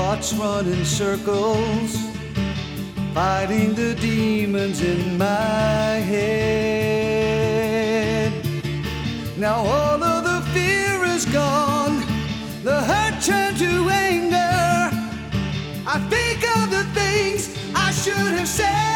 thoughts run in circles, fighting the demons in my head. Now all of the fear is gone, the hurt turned to anger. I think of the things I should have said.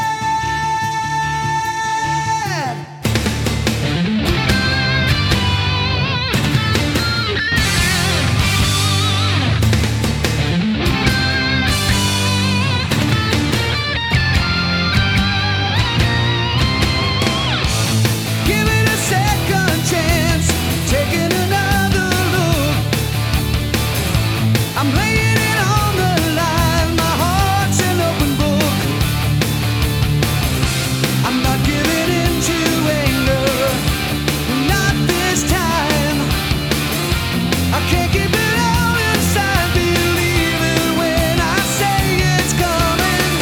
I'm laying it on the line, my heart's an open book. I'm not giving in to anger, not this time. I can't keep it all inside, believe it when I say it's coming.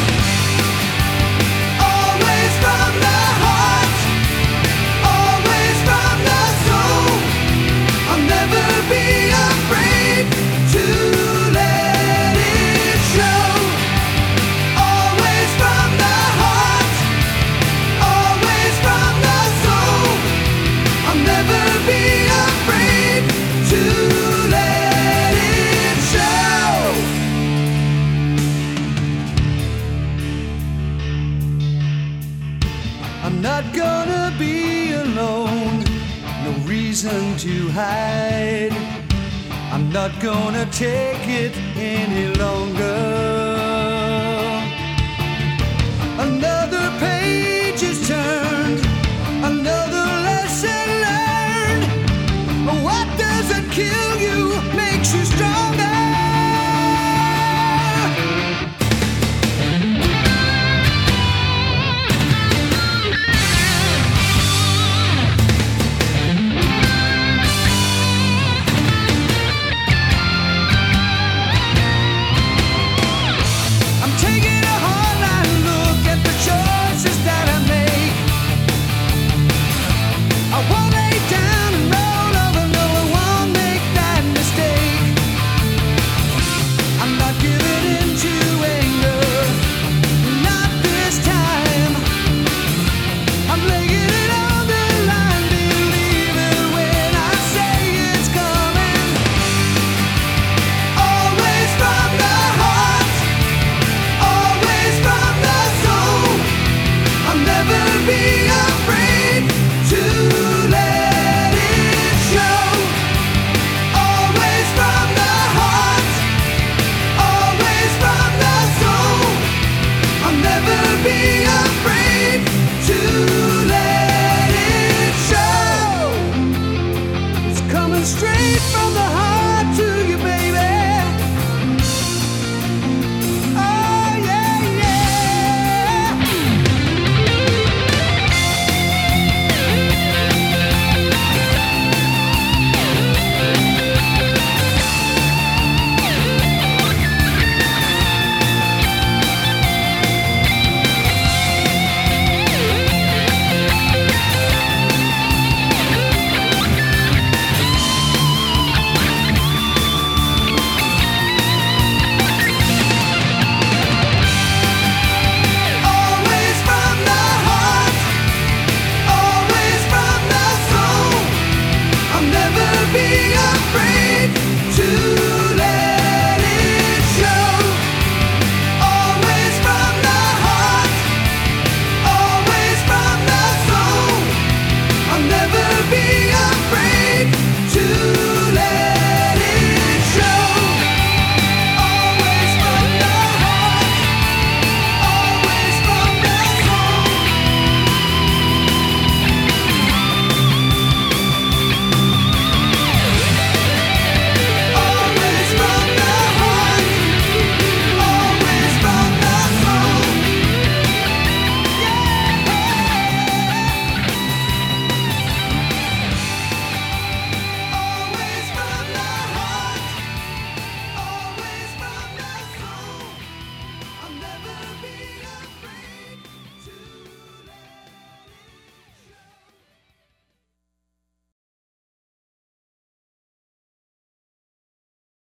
Always from the heart, always from the soul. I'll never be afraid to I'm not gonna be alone, no reason to hide. I'm not gonna take it any longer. Another